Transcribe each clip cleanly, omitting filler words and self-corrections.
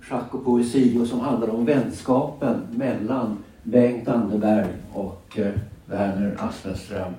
Schack och poesi och som handlar om vänskapen mellan Bengt Anderberg och Verner Aspenström.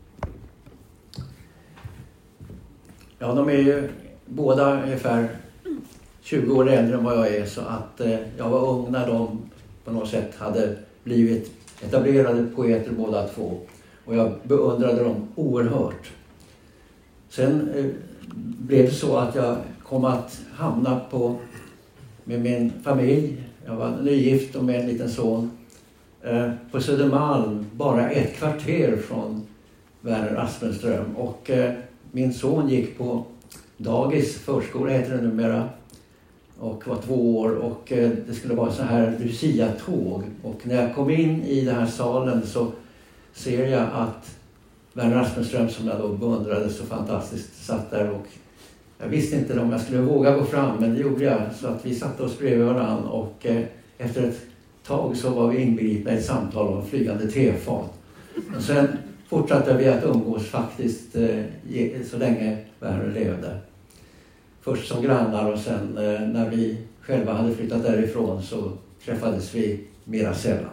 Ja, de är ju båda ungefär 20 år äldre än vad jag är, så att jag var ung när de på något sätt hade blivit etablerade poeter båda två. Och jag beundrade dem oerhört. Sen blev det så att jag kom att hamna med min familj. Jag var nygift och med en liten son. På Södermalm, bara ett kvarter från Verner Aspenström. Och min son gick på dagis, förskola heter det numera. Och var 2 år och det skulle vara så här Lucia-tåg. Och när jag kom in i den här salen så ser jag att Verner Aspenström, som jag då beundrade så fantastiskt, satt där. Och jag visste inte om jag skulle våga gå fram, men det gjorde jag. Så att vi satte oss bredvid varandra och efter ett tag så var vi inbegripna i ett samtal om flygande tefat. Och sen fortsatte vi att umgås faktiskt så länge Verner levde. Först som grannar och sen när vi själva hade flyttat därifrån så träffades vi mera sällan.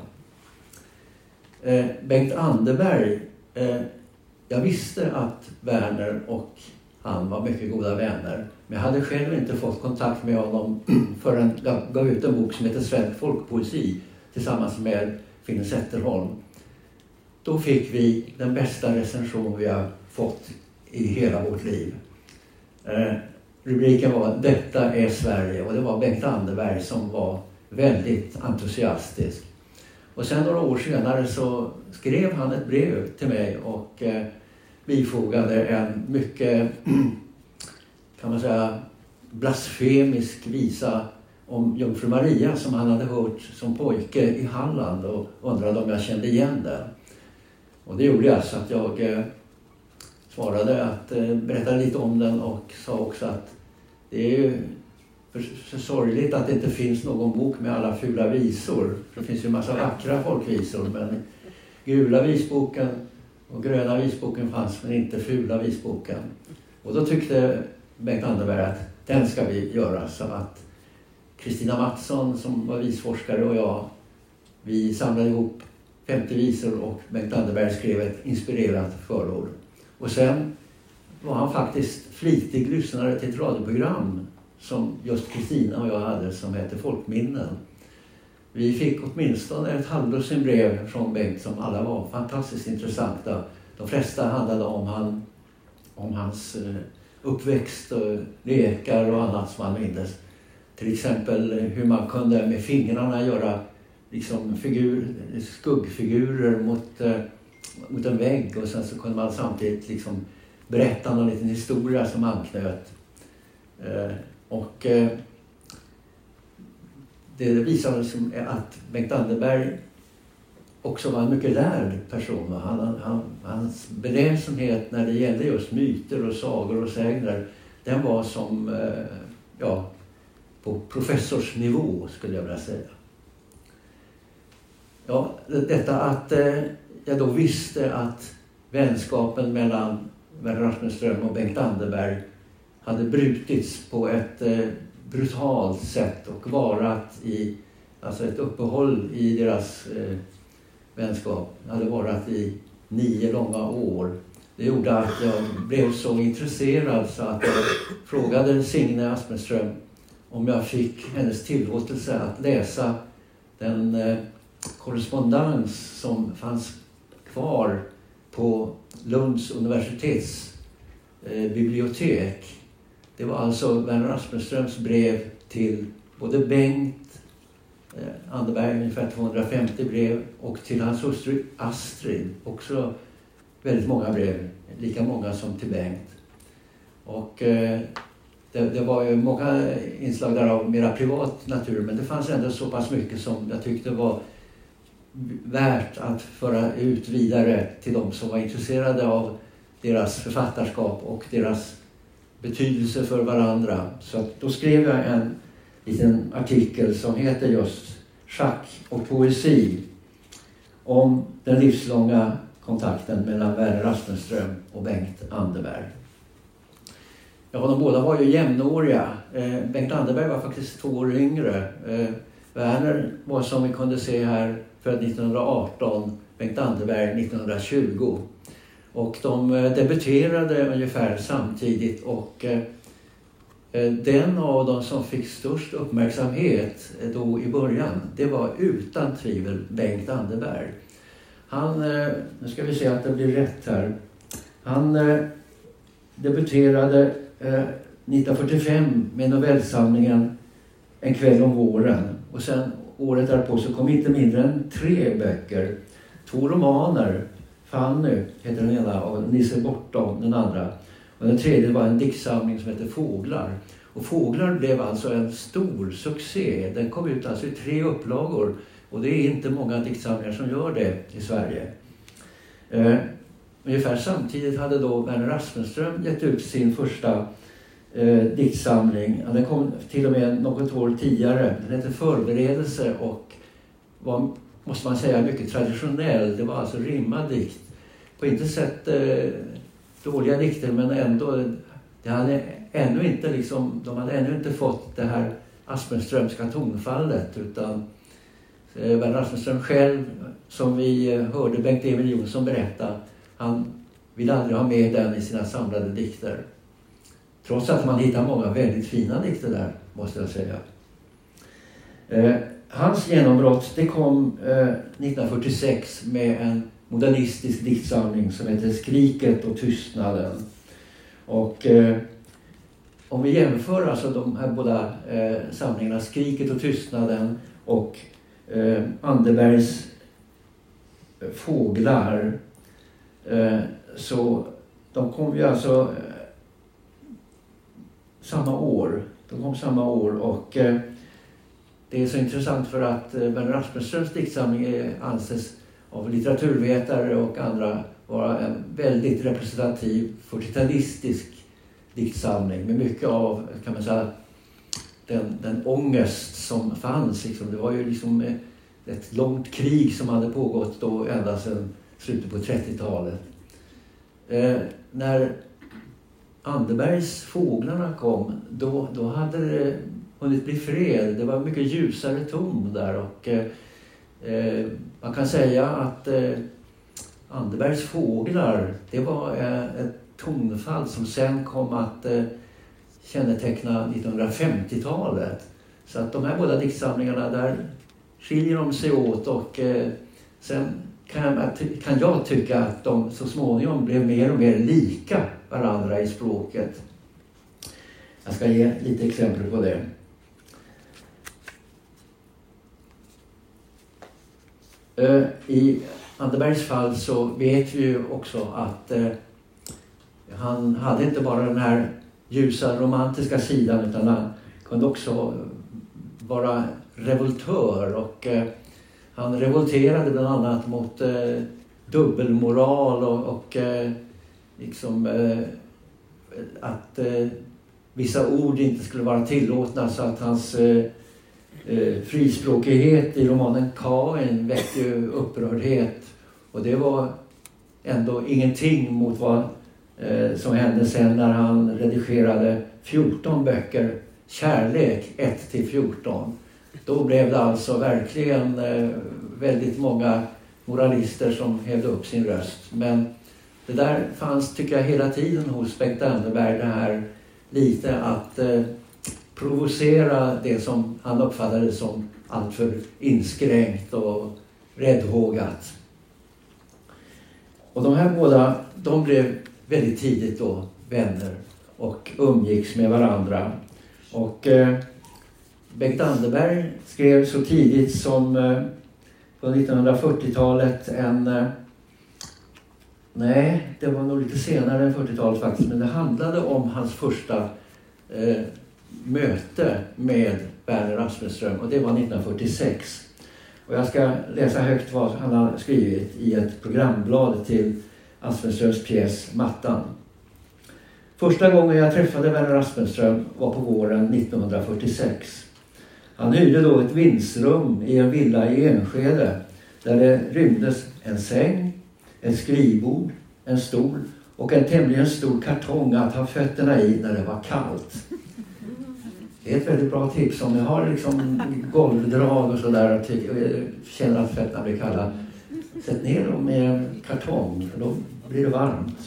Bengt Anderberg, jag visste att Verner och han var mycket goda vänner. Men jag hade själv inte fått kontakt med honom förrän jag gav ut en bok som heter Svensk folkpoesi tillsammans med Finn Zetterholm. Då fick vi den bästa recension vi har fått i hela vårt liv. Rubriken var "Detta är Sverige" och det var Bengt Anderberg som var väldigt entusiastisk. Och sen några år senare så skrev han ett brev till mig och bifogade en mycket, kan man säga, blasfemisk visa om Jungfru Maria som han hade hört som pojke i Halland och undrade om jag kände igen den. Och det gjorde jag, så att jag svarade att berätta lite om den och sa också att det är ju för sorgligt att det inte finns någon bok med alla fula visor. Det finns ju en massa vackra folkvisor, men gula visboken och gröna visboken fanns, men inte fula visboken. Och då tyckte Bengt Anderberg att den ska vi göra, så att Kristina Mattsson som var visforskare och jag, vi samlade ihop 50 visor och Bengt Anderberg skrev ett inspirerat förord. Och sen var han faktiskt flitig lyssnare till ett radioprogram som just Kristina och jag hade som heter Folkminnen. Vi fick åtminstone ett halvdussin brev från Bengt som alla var fantastiskt intressanta. De flesta handlade om hans uppväxt och lekar och annat som han mindes. Till exempel hur man kunde med fingrarna göra liksom skuggfigurer mot en vägg, och sen så kunde man samtidigt liksom berätta någon liten historia som anknöt. Och det visade sig att Bengt Anderberg också var en mycket lärd person. Hans beläsenhet när det gällde just myter och sagor och sägner, den var som på professorsnivå skulle jag vilja säga. Ja, detta att jag då visste att vänskapen mellan Verner Aspenström och Bengt Anderberg hade brutits på ett brutalt sätt och varat i, alltså ett uppehåll i deras vänskap hade varat i 9 långa år. Det gjorde att jag blev så intresserad så att jag frågade Signe Aspenström om jag fick hennes tillåtelse att läsa den korrespondens som fanns kvar på Lunds universitets bibliotek. Det var alltså Verner Aspenströms brev till både Bengt Anderberg, ungefär 250 brev, och till hans hustru Astrid, också väldigt många brev, lika många som till Bengt. Och det var ju många inslag där av mera privat natur, men det fanns ändå så pass mycket som jag tyckte var värt att föra ut vidare till de som var intresserade av deras författarskap och deras betydelse för varandra. Så att då skrev jag en liten artikel som heter just Schack och poesi, om den livslånga kontakten mellan Verner Aspenström och Bengt Anderberg. Ja, de båda var ju jämnåriga. Bengt Anderberg var faktiskt 2 år yngre. Werner var, som vi kunde se här, född 1918, Bengt Anderberg 1920. Och de debuterade ungefär samtidigt, och den av dem som fick störst uppmärksamhet då i början, det var utan tvivel Bengt Anderberg. Han, nu ska vi se att det blir rätt här. Han debuterade 1945 med novellsamlingen En kväll om våren. Och sen året därpå så kom inte mindre än 3 böcker. 2 romaner. Fanny heter den ena och Nisse bortom den andra. Och den tredje var en diktsamling som heter Fåglar. Och Fåglar blev alltså en stor succé. Den kom ut alltså i 3 upplagor. Och det är inte många diktsamlingar som gör det i Sverige. Ungefär samtidigt hade då Werner Aspenström gett ut sin första diktsamling. Den kom till och med något år tidigare. Den hette Förberedelse och var, måste man säga, mycket traditionell. Det var alltså rimmad dikt. På inte sätt dåliga dikter, men ändå, det hade ännu inte liksom, de hade ännu inte fått det här Aspenströmska tonfallet, utan Werner Aspenström själv, som vi hörde Bengt Emil Jonsson berätta, han ville aldrig ha med den i sina samlade dikter. Trots att man hittar många väldigt fina dikter där, måste jag säga. Hans genombrott, det kom 1946 med en modernistisk diktsamling som heter Skriket och tystnaden. Och om vi jämför alltså de här båda samlingarna, Skriket och tystnaden och Anderbergs Fåglar, så de kom ju alltså samma år. De kom samma år, och det är så intressant för att Werner Aspenströms diktsamling anses av litteraturvetare och andra vara en väldigt representativ 40-talistisk diktsamling med mycket av, kan man säga, den ångest som fanns. Liksom. Det var ju liksom ett långt krig som hade pågått då ända sedan slutet på 30-talet. När Anderbergs Fåglarna kom, då hade det hunnit bli fred. Det var mycket ljusare ton där, och man kan säga att Anderbergs Fåglar, det var ett tonfall som sen kom att känneteckna 1950-talet. Så att de här båda diktsamlingarna, där skiljer de sig åt, och sen kan jag tycka att de så småningom blev mer och mer lika varandra i språket. Jag ska ge lite exempel på det. I Anderbergs fall så vet vi ju också att han hade inte bara den här ljusa romantiska sidan, utan han kunde också vara revoltör, och han revolterade bland annat mot dubbelmoral och liksom att vissa ord inte skulle vara tillåtna, så att hans frispråkighet i romanen Kain väckte ju upprördhet, och det var ändå ingenting mot vad som hände sen när han redigerade 14 böcker, Kärlek 1-14. Då blev det alltså verkligen väldigt många moralister som hävde upp sin röst. Men det där fanns, tycker jag, hela tiden hos Bengt Anderberg, det här lite att provocera det som han uppfattade som alltför inskränkt och räddhågat. Och de här båda, de blev väldigt tidigt då vänner och umgicks med varandra. Och Bengt Anderberg skrev så tidigt som på 1940-talet nej, det var nog lite senare än 40-talet faktiskt, men det handlade om hans första möte med Werner Aspenström, och det var 1946. Och jag ska läsa högt vad han har skrivit i ett programblad till Aspenströms pjäs Mattan. Första gången jag träffade Werner Aspenström var på våren 1946. Han hyrde då ett vindsrum i en villa i Enskede, där det rymdes en säng, ett skrivbord, en stol och en tämligen stor kartong att ha fötterna i när det var kallt. Det är ett väldigt bra tips om ni har liksom golvdrag och sådär och känner att fötterna blir kalla. Sätt ner dem i en kartong, för då blir det varmt.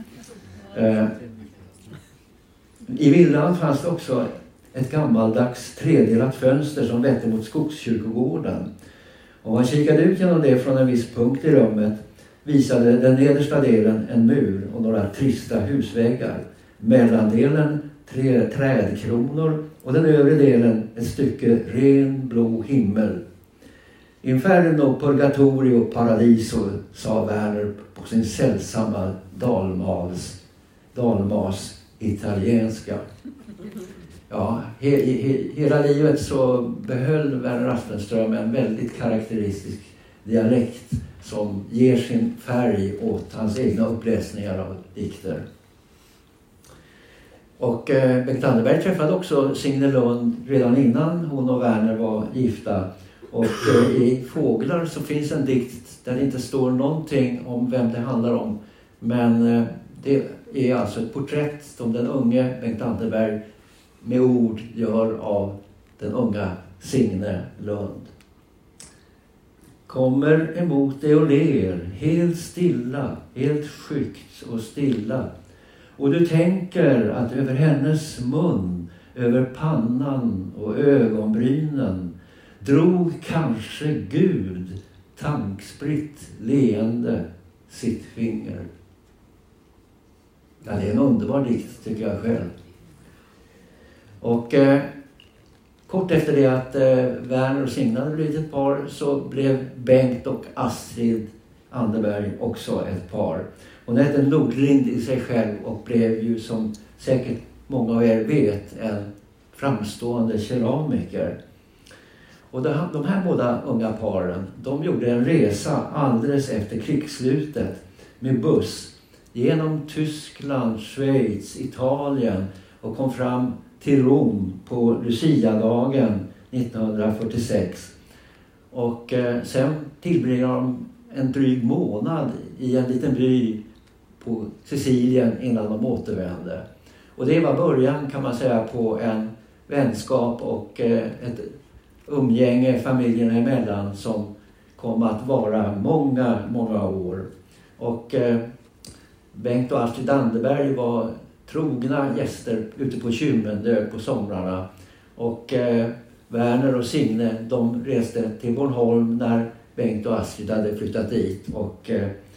I villan fanns det också ett gammaldags tredelat fönster som vette mot Skogskyrkogården. Och man kikade ut genom det från en viss punkt i rummet visade den nedersta delen en mur och några trista husväggar. Mellandelen 3 trädkronor och den övre delen ett stycke ren blå himmel. Inferno, purgatorio, paradiso, sa Werner på sin sällsamma dalmas italienska. Ja, hela livet så behöll Werner Aspenström en väldigt karaktäristisk dialekt som ger sin färg åt hans egna uppläsningar av dikter. Och Bengt Anderberg träffade också Signe Lund redan innan hon och Werner var gifta. Och i Fåglar så finns en dikt där det inte står någonting om vem det handlar om. Men det är alltså ett porträtt som den unge Bengt Anderberg med ord gör av den unga Signe Lund. Kommer emot dig och ler, helt stilla, helt skyggt och stilla. Och du tänker att över hennes mun, över pannan och ögonbrynen drog kanske Gud tankspritt leende sitt finger. Ja, det är en underbar dikt tycker jag själv. Och kort efter det att Werner och Signe hade blivit ett par så blev Bengt och Astrid Anderberg också ett par. Hon hette Nordlind i sig själv och blev ju som säkert många av er vet en framstående keramiker. Och de här båda unga paren, de gjorde en resa alldeles efter krigsslutet med buss genom Tyskland, Schweiz, Italien och kom fram till Rom på Lucia-dagen 1946. Och sen tillbringade de en dryg månad i en liten by på Sicilien innan de återvände. Och det var början kan man säga på en vänskap och ett umgänge familjerna emellan som kom att vara många, många år. Och Bengt och Astrid Anderberg var trogna gäster ute på Kymmendö på somrarna. Och Werner och Signe, de reste till Bornholm när Bengt och Astrid hade flyttat dit och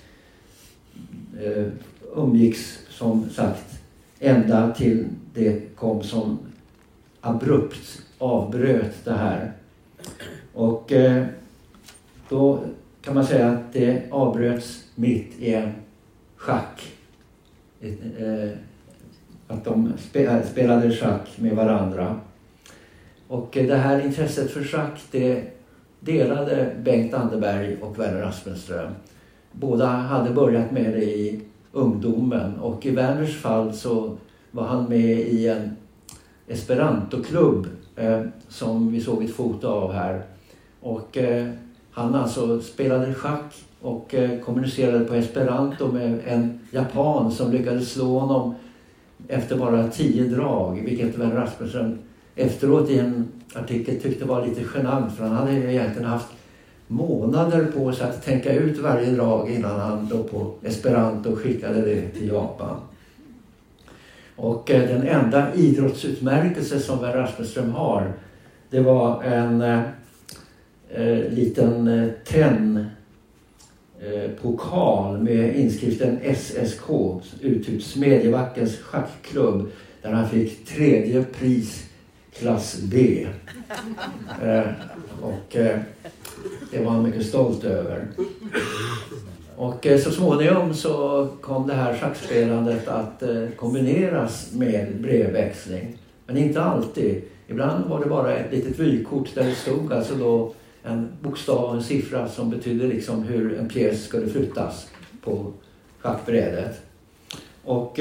umgicks som sagt ända till det kom som abrupt avbröt det här. Och då kan man säga att det avbröts mitt i en schack. Att de spelade schack med varandra. Och det här intresset för schack det delade Bengt Anderberg och Werner Aspenström. Båda hade börjat med det i ungdomen och i Werners fall så var han med i en Esperanto-klubb som vi såg ett foto av här. Och han alltså spelade schack och kommunicerade på Esperanto med en japan som lyckades slå honom efter bara 10 drag, vilket Werner Aspenström efteråt i en artikel tyckte var lite genant, för han hade egentligen haft månader på sig att tänka ut varje drag innan han då på Esperanto skickade det till Japan. Och den enda idrottsutmärkelse som Werner Aspenström har, det var en liten pokal med inskriften SSK, uttypt Smedjebackens schackklubb, där han fick 3:e pris klass B. Och det var han mycket stolt över. Och så småningom så kom det här schackspelandet att kombineras med brevväxling. Men inte alltid. Ibland var det bara ett litet vykort där det stod alltså då en bokstav och en siffra som betydde liksom hur en pjäs skulle flyttas på schackbrädet. Och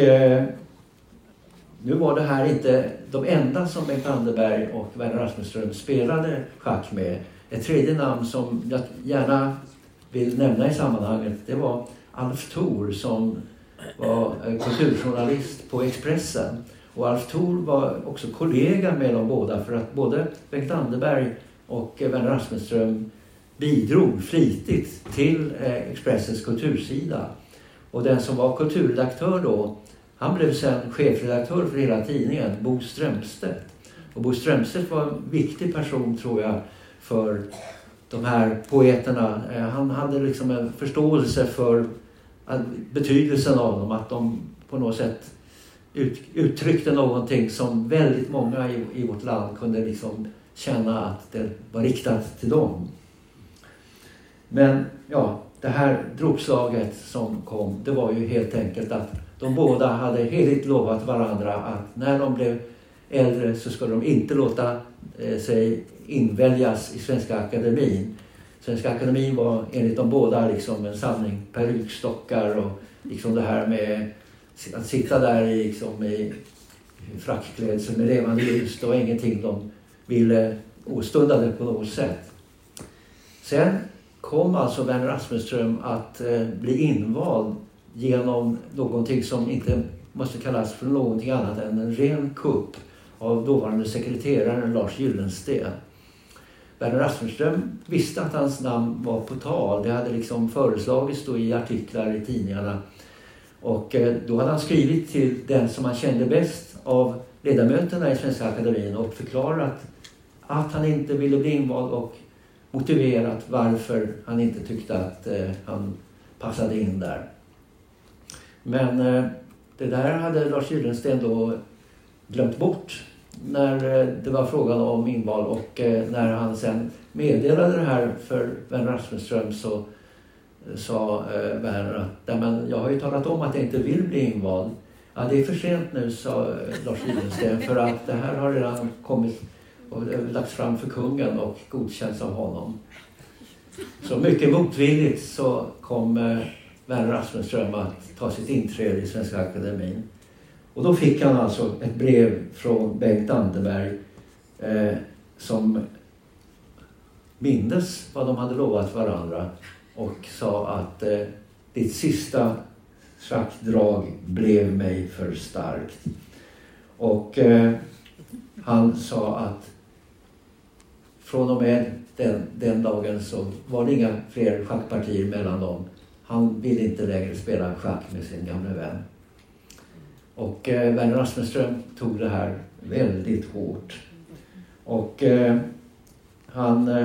nu var det här inte de enda som Bengt Anderberg och Werner Aspenström spelade schack med. Ett tredje namn som jag gärna vill nämna i sammanhanget, det var Alf Thor som var kulturjournalist på Expressen. Och Alf Thor var också kollega med dem båda, för att både Bengt Anderberg och Werner Aspenström bidrog flitigt till Expressens kultursida. Och den som var kulturredaktör då, han blev sen chefredaktör för hela tidningen, Bo Strömstedt. Och Bo Strömstedt var en viktig person, tror jag, för de här poeterna. Han hade liksom en förståelse för betydelsen av dem, att de på något sätt uttryckte någonting som väldigt många i vårt land kunde liksom känna att det var riktat till dem. Men ja, det här dråpslaget som kom, det var ju helt enkelt att de båda hade heligt lovat varandra att när de blev äldre så skulle de inte låta sig inväljas i Svenska Akademin. Svenska Akademin var enligt de båda liksom en samling perukstockar och liksom det här med att sitta där liksom i frackklädsel med levande ljus. Det var ingenting de ville åstundade på något sätt. Sen kom alltså Werner Aspenström att bli invald genom någonting som inte måste kallas för någonting annat än en ren kupp av dåvarande sekreteraren Lars Gyllensten. Werner Aspenström visste att hans namn var på tal. Det hade liksom föreslagits då i artiklar i tidningarna. Och då hade han skrivit till den som han kände bäst av ledamöterna i Svenska Akademin och förklarat att han inte ville bli invald och motiverat varför han inte tyckte att han passade in där. Men det där hade Lars Gyllensten då glömt bort när det var frågan om inval, och när han sen meddelade det här för Werner Aspenström så sa Werner att jag har ju talat om att jag inte vill bli invald. Ja, det är för sent nu, sa Lars Gyllensten, för att det här har redan kommit och lagts fram för kungen och godkänts av honom. Så mycket motvilligt så kom Werner Aspenström att ta sitt inträde i Svenska Akademin. Och då fick han alltså ett brev från Bengt Anderberg som mindes vad de hade lovat varandra och sa att ditt sista schackdrag blev mig för starkt. Och han sa att från och med den dagen så var det inga fler schackpartier mellan dem. Han ville inte längre spela schack med sin gamla vän. Och Werner Aspenström tog det här väldigt hårt. Och han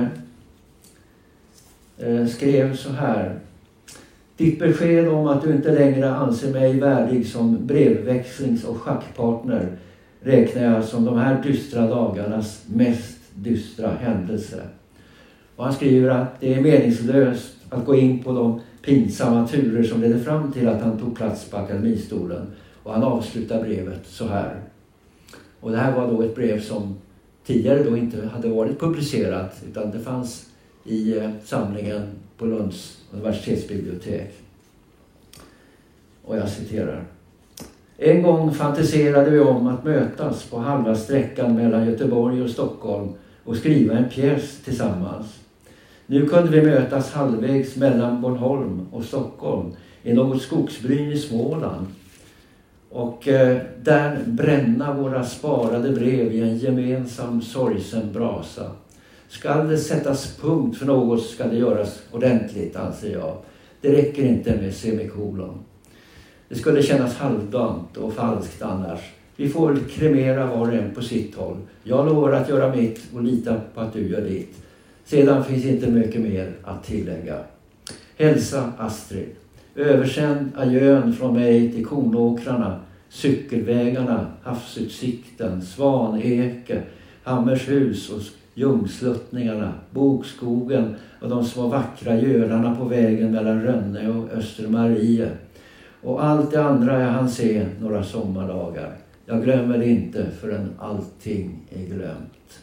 skrev så här: ditt besked om att du inte längre anser mig värdig som brevväxlings- och schackpartner räknar jag som de här dystra dagarnas mest dystra händelse. Och han skriver att det är meningslöst att gå in på de pinsamma turer som ledde fram till att han tog plats på akademistolen. Och han avslutar brevet så här. Och det här var då ett brev som tidigare då inte hade varit publicerat, utan det fanns i samlingen på Lunds universitetsbibliotek. Och jag citerar: en gång fantiserade vi om att mötas på halva sträckan mellan Göteborg och Stockholm och skriva en pjäs tillsammans. Nu kunde vi mötas halvvägs mellan Bornholm och Stockholm i något skogsbryn i Småland och där bränna våra sparade brev i en gemensam sorgsen brasa. Skall det sättas punkt för något ska det göras ordentligt, anser jag. Det räcker inte med semikolon. Det skulle kännas halvdant och falskt annars. Vi får väl kremera var och en på sitt håll. Jag lovar att göra mitt och lita på att du gör ditt. Sedan finns inte mycket mer att tillägga. Hälsa Astrid. Översänd adjön från mig till kornåkrarna, cykelvägarna, havsutsikten, Svaneke, Hammershus och Ljungsluttningarna, bokskogen och de små vackra gölarna på vägen mellan Rönne och Östermarie. Och allt det andra jag hann se några sommardagar. Jag glömmer det inte förrän allting är glömt.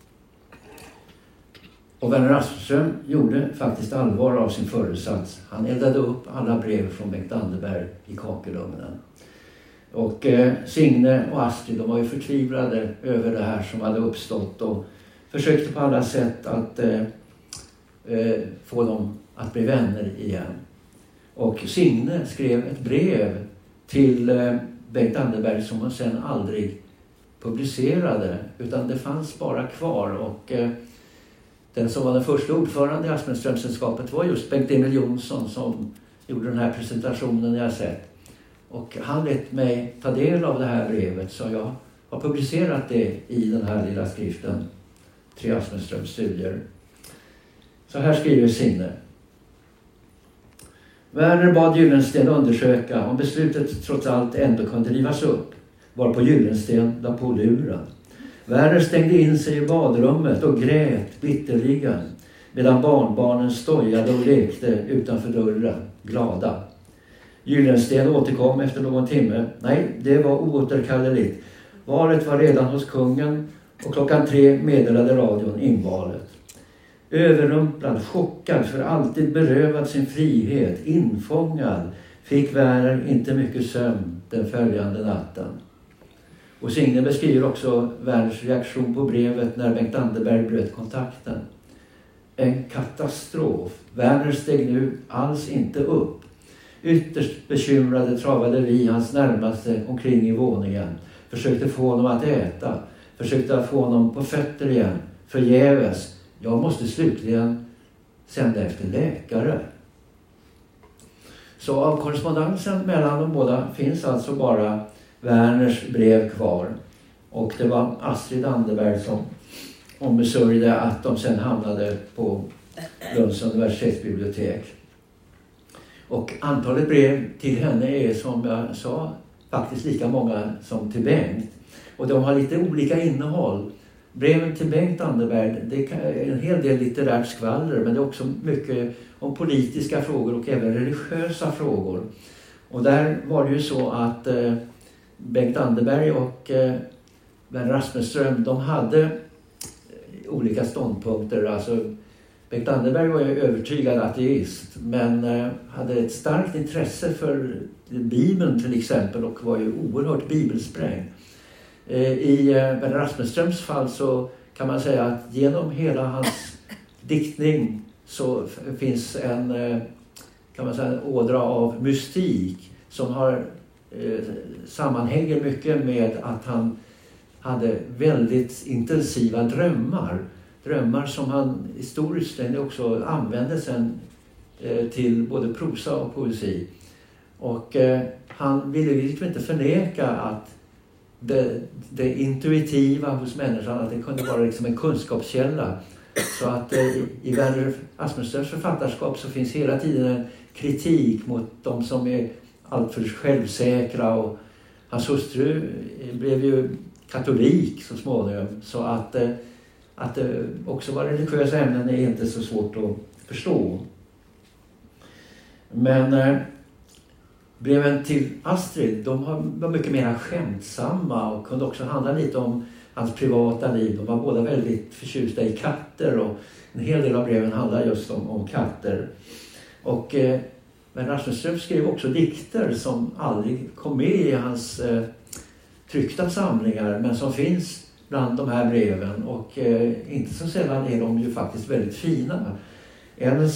Och Werner Aspenström gjorde faktiskt allvar av sin föresats. Han eldade upp alla brev från Bengt Anderberg i kakelugnen. Och Signe och Astrid, de var ju förtvivlade över det här som hade uppstått och försökte på alla sätt att få dem att bli vänner igen. Och Signe skrev ett brev till Bengt Anderberg som hon sen aldrig publicerade, utan det fanns bara kvar. Och den som var den första ordförande i Aspenströmsällskapet var just Bengt Emil Jonsson som gjorde den här presentationen jag sett. Och han lät mig ta del av det här brevet, så jag har publicerat det i den här lilla skriften 3 Aspenströms studier. Så här skriver Signe. Werner bad Gyllensten undersöka om beslutet trots allt ändå kunde rivas upp, varpå Gyllensten la på luren. Werner stängde in sig i badrummet och grät bitterligen, medan barnbarnen stojade och lekte utanför dörren, glada. Gyllensten återkom efter någon timme. Nej, det var oåterkalleligt. Valet var redan hos kungen och 3:00 meddelade radion invalet. Överrumplad, chockad, för alltid berövad sin frihet, infångad, fick Werner inte mycket sömn den följande natten. Och Signe beskriver också Werners reaktion på brevet när Bengt Anderberg bröt kontakten. En katastrof. Werner steg nu alls inte upp. Ytterst bekymrade travade vi hans närmaste omkring i våningen. Försökte få honom att äta. Försökte att få honom på fötter igen. Förgäves. Jag måste slutligen sända efter läkare. Så av korrespondensen mellan de båda finns alltså bara Werners brev kvar. Och det var Astrid Anderberg som ombesörjde att de sen hamnade på Lunds universitetsbibliotek. Och antalet brev till henne är, som jag sa, faktiskt lika många som till Bengt. Och de har lite olika innehåll. Breven till Bengt Anderberg, det är en hel del litterärt skvaller, men det är också mycket om politiska frågor och även religiösa frågor. Och där var det ju så att Bengt Anderberg och Werner Aspenström, de hade olika ståndpunkter. Alltså Bengt Anderberg var ju övertygad ateist, men hade ett starkt intresse för Bibeln till exempel och var ju oerhört bibelsprängd. I Werner Aspenströms fall så kan man säga att genom hela hans diktning så finns en, kan man säga, en ådra av mystik som har sammanhänger mycket med att han hade väldigt intensiva drömmar. Drömmar som han i stor utsträckning också använde sen till både prosa och poesi. Och han ville liksom inte förneka att det intuitiva hos människan, att det kunde vara liksom en kunskapskälla. Så att i Werner Aspenströms författarskap så finns hela tiden en kritik mot de som är alltför självsäkra, och hans hustru blev ju katolik så småningom, så att det också var religiösa ämnen är inte så svårt att förstå. Men breven till Astrid, de var mycket mer skämtsamma och kunde också handla lite om hans privata liv. De var båda väldigt förtjusta i katter, och en hel del av breven handlar just om katter. Och Werner Aspenström skrev också dikter som aldrig kom med i hans tryckta samlingar, men som finns bland de här breven, och inte så sällan är de ju faktiskt väldigt fina. En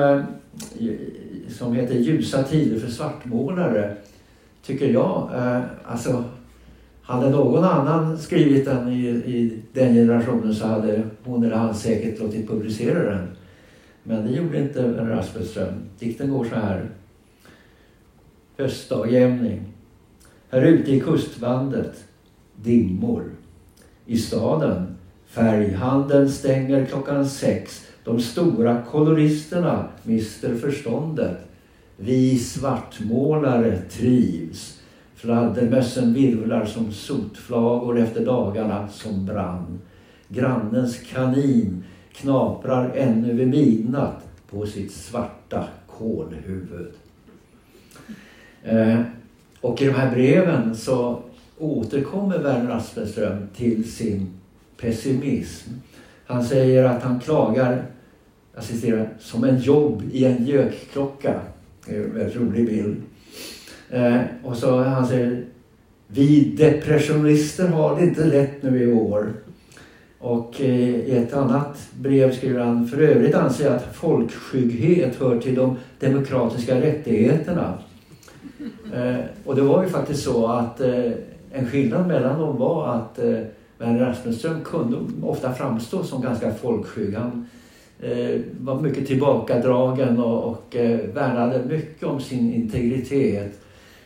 som heter Ljusa tider för svartmålare, tycker jag, alltså hade någon annan skrivit den i den generationen så hade hon eller han säkert låtit publicera den. Men det gjorde inte Werner Aspenström. Dikten går så här. Höstdagjämning. Här ute i kustbandet, dimmor. I staden, färghandeln stänger 6:00. De stora koloristerna mister förståndet. Vi svartmålare trivs. Fladdermössen virvlar som sotflagor efter dagarna som brann. Grannens kanin knaprar ännu vid midnatt på sitt svarta kolhuvud. Och i de här breven så återkommer Werner Aspenström till sin pessimism. Han säger att han klagar, jag citerar, som en jobb i en gökklocka. Det är en väldigt rolig bild. Och så han säger, vi depressionister har det inte lätt nu i år. Och i ett annat brev skriver han, för övrigt anser jag att folkskygghet hör till de demokratiska rättigheterna. Och det var ju faktiskt så att en skillnad mellan dem var att Werner Aspenström kunde ofta framstå som ganska folkskygg. Han var mycket tillbakadragen och värnade mycket om sin integritet.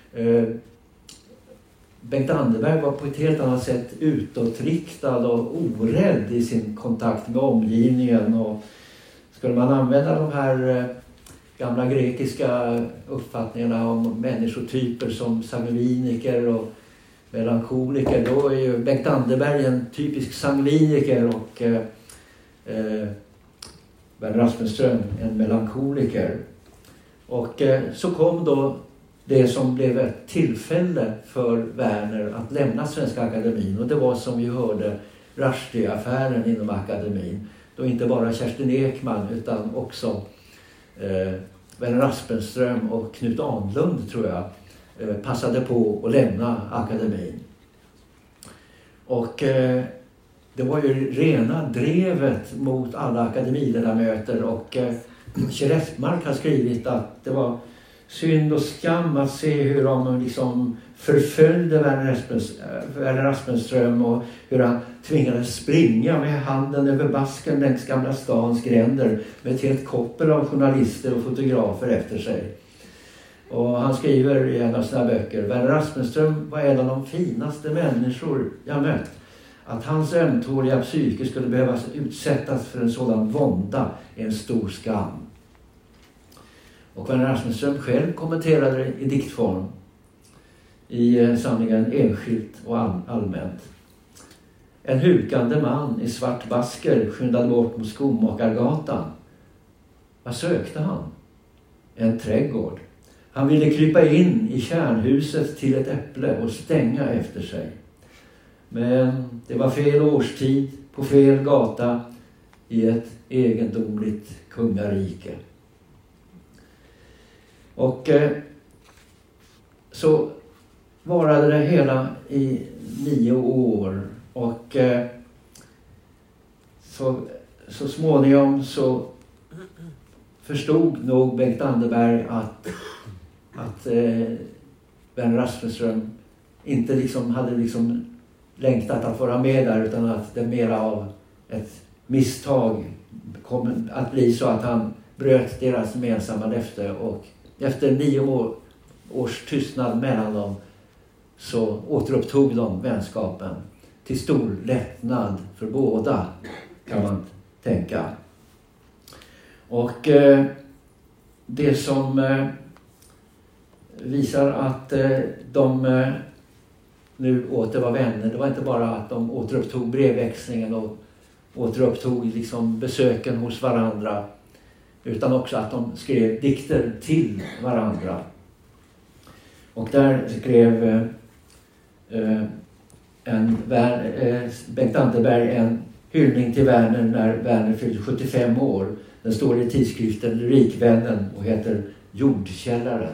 Bengt Anderberg var på ett helt annat sätt utåtriktad och orädd i sin kontakt med omgivningen. Och skulle man använda de här gamla grekiska uppfattningarna om människotyper som sangviniker och melankoliker, då är ju Bengt Anderberg en typisk sangviniker och Werner Aspenström en melankoliker. Och så kom då det som blev ett tillfälle för Werner att lämna Svenska Akademin, och det var, som vi hörde, Rushdie-affären inom akademin. Då inte bara Kerstin Ekman utan också Werner Aspenström och Knut Ahnlund, tror jag, passade på att lämna akademin. Och det var ju rena drevet mot alla akademiledamöter, och Kjell Espmark har skrivit att det var synd och skam att se hur de liksom förföljde Werner Aspenström och hur han tvingades springa med handen över basken längs Gamla stans gränder med ett helt koppel av journalister och fotografer efter sig. Och han skriver i en av sina böcker: Werner Aspenström var en av de finaste människor jag mött. Att hans ömtåliga psyke skulle behöva utsättas för en sådan vånda är en stor skam. Och Werner Aspenström själv kommenterade det i diktform i samlingen Enskilt och allmänt. En hukande man i svart basker skyndade bort mot Skomakargatan. Vad sökte han? En trädgård. Han ville krypa in i kärnhuset till ett äpple och stänga efter sig. Men det var fel årstid på fel gata i ett egendomligt kungarike. Och så varade det hela i 9 år, och så småningom så förstod nog Bengt Anderberg att Werner Aspenström inte hade längtat att vara med där, utan att det mera av ett misstag kom att bli så att han bröt deras gemensamma löfte, och efter 9 års tystnad mellan dem så återupptog de vänskapen till stor lättnad för båda, kan man tänka. Och det som visar att de nu åter var vänner, det var inte bara att de återupptog brevväxlingen och återupptog besöken hos varandra, utan också att de skrev dikter till varandra. Och där skrev Bengt Anderberg en hyllning till Werner när Werner fyllde 75 år. Den står i tidskriften Lyrikvännen och heter Jordkällaren.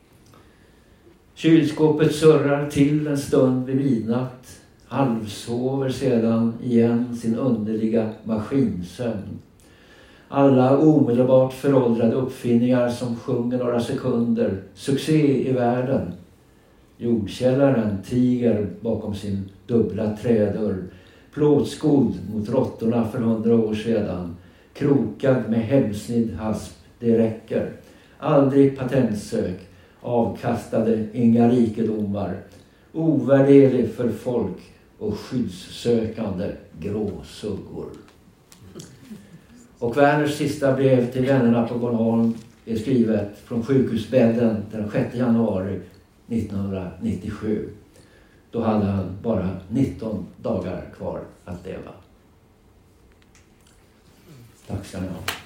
Kylskåpet surrar till en stund vid midnatt, halvsover sedan igen sin underliga maskinsömn. Alla omedelbart föråldrade uppfinningar som sjunger några sekunder, succé i världen. Jordkällaren tiger bakom sin dubbla trädörr, plåtskodd mot råttorna för 100 år sedan, krokad med hemsnidd hasp, det räcker. Aldrig patentsök, avkastade inga rikedomar, ovärderlig för folk och skyddssökande gråsuggor. Och Werners sista brev till vännerna på Bornholm är skrivet från sjukhusbädden den 6 januari 1997. Då hade han bara 19 dagar kvar att leva. Tack ska ni ha.